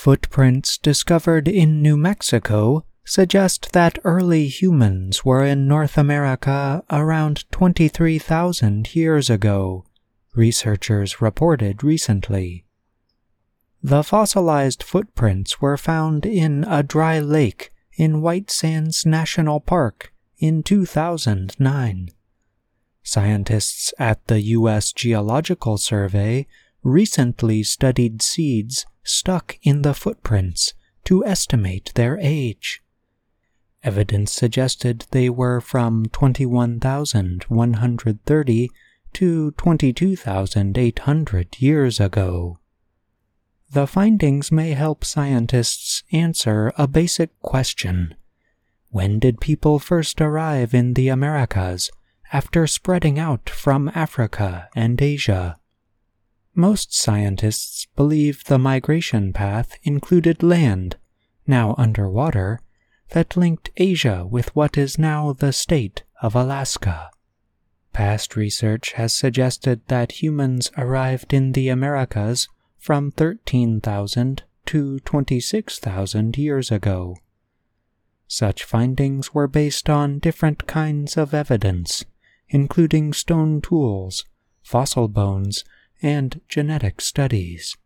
Footprints discovered in New Mexico suggest that early humans were in North America around 23,000 years ago, researchers reported recently. The fossilized footprints were found in a dry lake in White Sands National Park in 2009. Scientists at the U.S. Geological Survey recently studied seeds stuck in the footprints to estimate their age. Evidence suggested they were from 21,130 to 22,800 years ago. The findings may help scientists answer a basic question. When did people first arrive in the Americas after spreading out from Africa and Asia? Most scientists believe the migration path included land, now underwater, that linked Asia with what is now the state of Alaska. Past research has suggested that humans arrived in the Americas from 13,000 to 26,000 years ago. Such findings were based on different kinds of evidence, including stone tools, fossil bones, and genetic studies.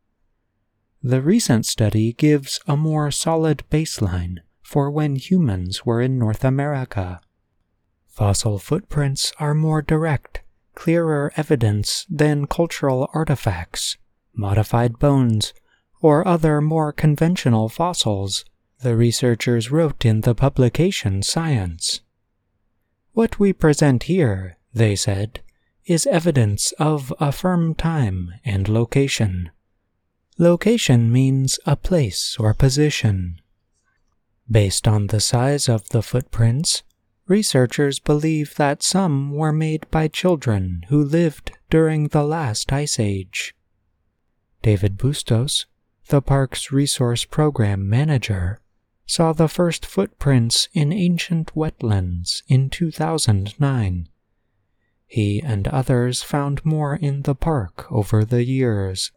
The recent study gives a more solid baseline for when humans were in North America. Fossil footprints are more direct, clearer evidence than cultural artifacts, modified bones, or other more conventional fossils, the researchers wrote in the publication Science. What we present here, they said, is evidence of a firm time and location. Location means a place or position. Based on the size of the footprints, researchers believe that some were made by children who lived during the last ice age. David Bustos, the park's resource program manager, saw the first footprints in ancient wetlands in 2009. He and others found more in the park over the years.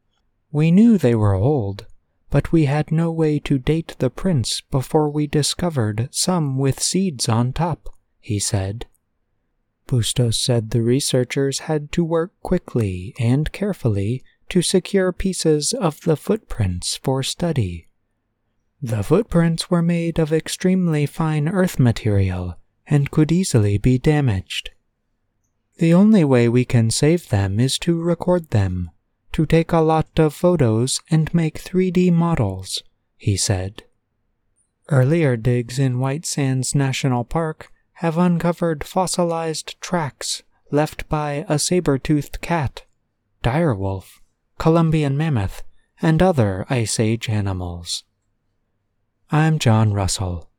We knew they were old, but we had no way to date the prints before we discovered some with seeds on top, he said. Bustos said the researchers had to work quickly and carefully to secure pieces of the footprints for study. The footprints were made of extremely fine earth material and could easily be damaged. The only way we can save them is to record them, to take a lot of photos and make 3D models, he said. Earlier digs in White Sands National Park have uncovered fossilized tracks left by a saber-toothed cat, direwolf, Columbian mammoth, and other Ice Age animals. I'm John Russell.